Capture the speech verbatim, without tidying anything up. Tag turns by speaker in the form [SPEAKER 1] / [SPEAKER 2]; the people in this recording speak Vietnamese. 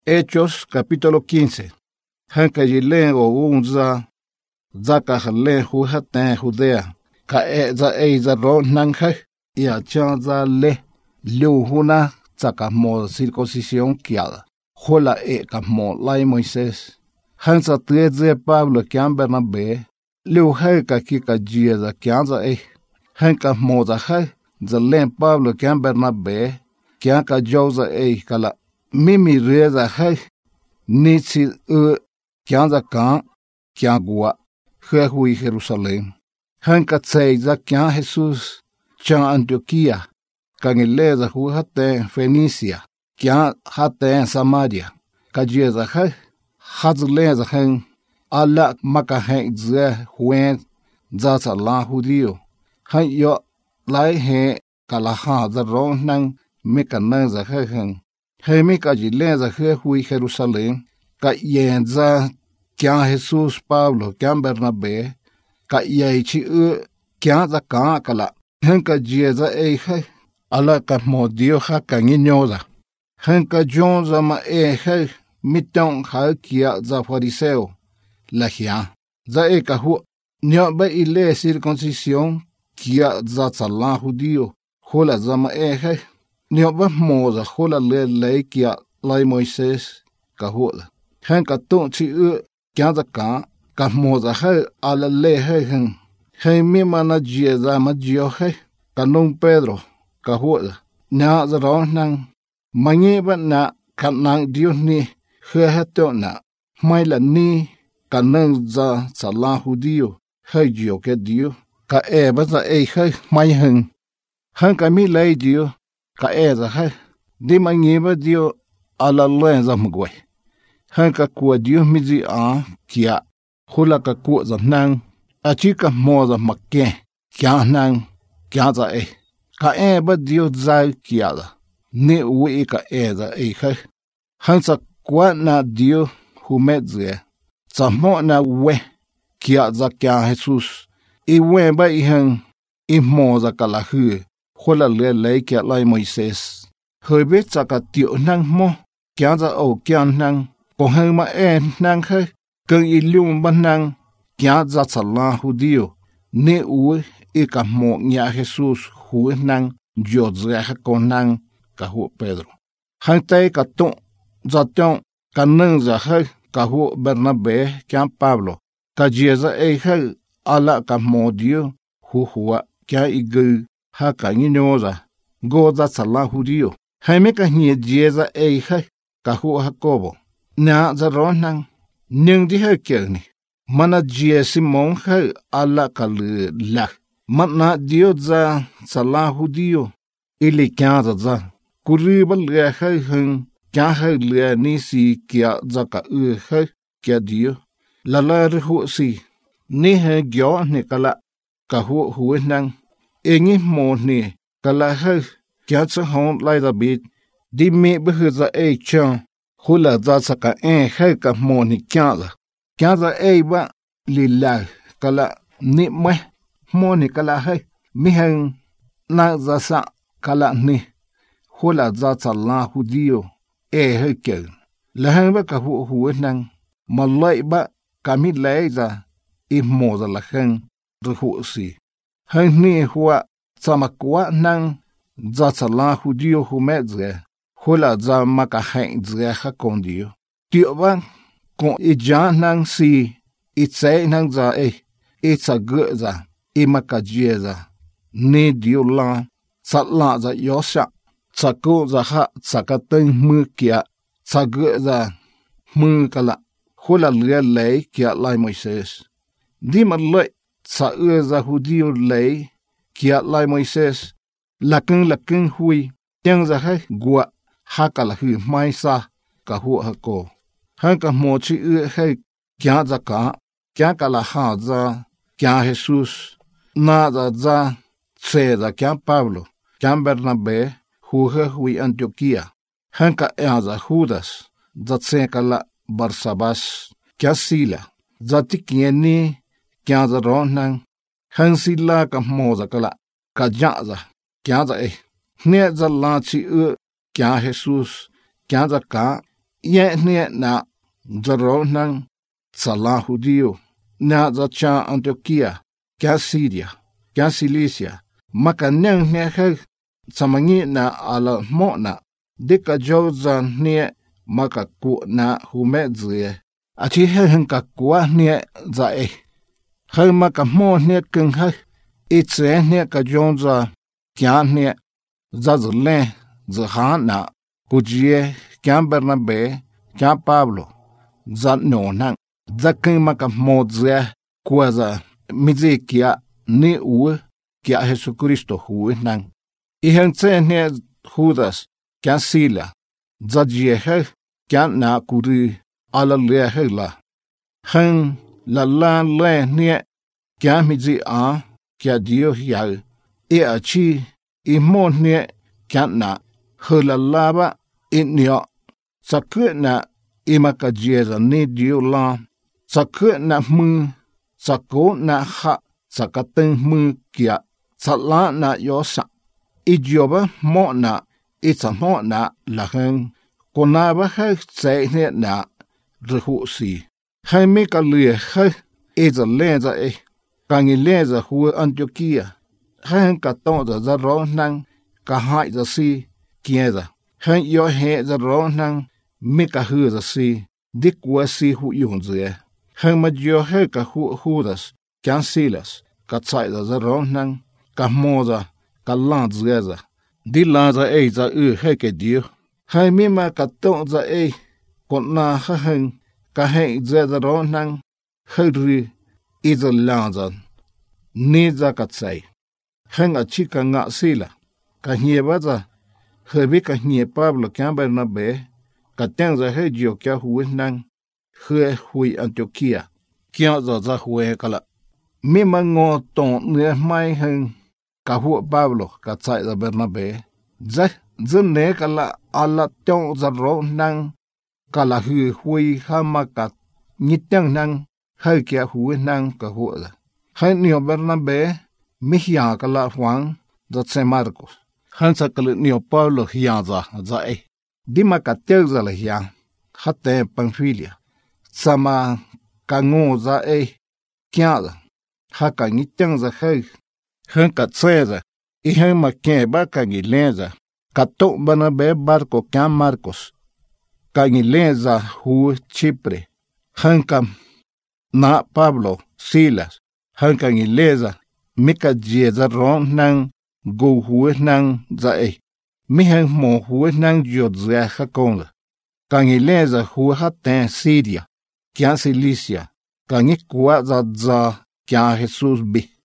[SPEAKER 1] Hechos capítulo quince. Hanka yilen o unza zaka halen hu hatan Judea. Ka e za e za ron nang ha ya chan za le liu huna zaka mo circuncisión kiala. Hola e ka mo lai Moisés. Hansa treze Pablo kian Bernabé. Liu ha ka ki ka jia za kian za e. Hanka mo za ha za len Pablo kian Bernabé. Kian ka jo za e kala. Mimi reza hai ni si e kian za kan kian gua he hui Jerusalem. Hanka tsei za kian Jesus chan Antioquia kangile za hu hate Fenicia kian hate Samaria ka je za hai hazle za hen ala maka hen ze huen za sa la hudio han yo lai he kala ha za ron nang me kan za he hen Hemi ka jile za he hui Jerusalem ka yen za kian Jesus Pablo kian Bernabé ka yei chi e kian za ka kala hen ka jie za e he ala ka mo dio ha ka nginyo za hen ka jon za ma e he mitong ha kia za fariseo la hia za e ka hu nyo ba ile circuncisión kia za tsala judio hola za ma e he Nio ba moza hola le le kia lai Moisés ka hola. Hen ka ton chi e kia za ka ka moza he ala le he hen. Hen mi mana jie za ma jio he ka nung Pedro ka hola. Nya za ron nang mangi ba na ka nang dio ni he he to na. Mai la ni ka nang za sa la hudio he jio ke dio. Ka e ba za e he mai hen. Hen ka mi le dio. Ka e za ha di mangi ba dio ala loen za mgwe han ka ku dio mi zi a kia hula ka ku za nang a chi ka mo za makke kia nang kia za e ka e ba dio za kia la ni wi ka e za e ha han sa kwa na dio hu me zi za mo na we kia za kia Jesus i we ba i han i mo za ka la hu Hola le le kia lai Moisés. Hơi biết cha cả tiểu năng mo. Kia za ổ kia năng. Có hơi mà e năng hơi. Cần y lưu ban năng. Kia za cha la hudio. Nê ui y ka mo nhà Jesus hui năng. Dio dre ha con năng. Ka hu Pedro. Hang tay ka tông. Za tông. Ka nâng za hơi. Ka hu Bernabé. Kia Pablo. Ka jia za e hơi. Ala ka mo dio. Hu hua. Kia y gư. Ha ka nginyoza go za sala hudio haime ka hie jeza e ha ka hu Jacobo na za ronang ning di ha kerni mana je Simon ha ala ka le la mana dio za sala hudio ili kya za za kuri ba le ha hun kya ha le ni si kya za ka u ha kya dio la la hu si ni ha gyo ni kala ka hu hu nang Engi mo ni kala ha kia tsa hong lai da bit di me bu za e chan hula za sa ka e ha ka mo ni kya la kya za e ba li la kala ni me mo ni kala ha mi hang na za sa kala ni hula za sa la hudio e ha ke la hang ba ka hu hu nang ma lai ba ka mi lai za i mo za la hang ru hu si Hang ni hua tsamakwa nang za tsala hudio humedze hula za maka hang zre ha kondio. Tio ba kon i jan nang si i tsai nang za e i tsa ge za i maka jie za ni dio la tsa la za yosha tsa ko za ha tsa ka teng mu kia tsa ge za mu kala hula le le kia lai Moisés. Di ma le Sa ue za hudio lei kia lai Moisés lakeng lakeng hui tiang za hai gua ha ka la hu mai sa ka hu ha ko han ka mo chi ue hai kia za ka kia ka la ha za kia Jesus na za za tse za kia Pablo kia Bernabé hu he hui Antioquia han ka e za Judas za tse ka la Barsabas kia Sila za tikieni Kia za ron nang hang si la ka mo za kala ka ja za kia za e ne za la chi e kia Jesus kia za ka ye ne na zaro nang sala hudio na za cha Antioquia kya Syria kya Cilicia maka nang ne ha samangi na ala mo na deka joza ne maka ku na hume zye achi he hen ka kwa ne za e ha maka mo ne keng ha itse ne ka joza kya ne za zle za ha na kujie kya Bernabe kya Pablo za no nang za keng maka mo zye kwa za mizi kia ni u kia Jesu Kristo hu nang ihan tse ne Judas kya Sila za jie he kya na kuri ala le he la han la la le ne kya mizi a kya dio ya e a chi i mo ne kya na he la la ba in yo sa ku na i maka jie za ni dio la sa ku na mu sa ko na ha sa ka ten mu kia sa la na yo sa i joba mo na i sa mo na la hen ko na ba ha se ne na ru si hai me ka le ha e za le za e ka ngi le za hu Antioquia han ka to za za ro nang ka hai za si kia za han yo he za ro nang me ka hu za si dik wa si hu yun ze han ma jo he ka hu hu das kyan Silas ka tsai za za ro nang ka mo za ka lan ze za di la za e za u he ke dio hai me ma ka to za e ko na ha hen ka he ze za ro nang he ri i za la za ni za ka tsai hen a chi ka nga Sila ka hie ba za he bi ka hie Pablo kya Bernabe ka teng za he jo kya hu nang he hui Antioquia kya za za hu ka la mi ma ngo ton ne mai hen ka hu Pablo ka tsai za Bernabe za zun ne ka la ala tong za ro nang ka la hu hui ha ma ka ni teng nang he kya hu nang ka hu za hai ni Bernabe mi ya ka la huang za se Marcos han sa ka ni Pablo ya za za e di ma ka te za la ya ha te Pamfilia sama ka ngo za e kya za ha ka ni teng za he han ka tse za i han ma ke ba ka ni le za ka to Bernabe barco kya Marcos ka ni le za hu Chipre han ka na Pablo Silas han ka ni le za mi ka je za ron nang go hu nang za e mi han mo hu nang jo za ha kon ka ni le za hu ha ten Syria kya Cilicia ka ni kwa za za kya Jesus bi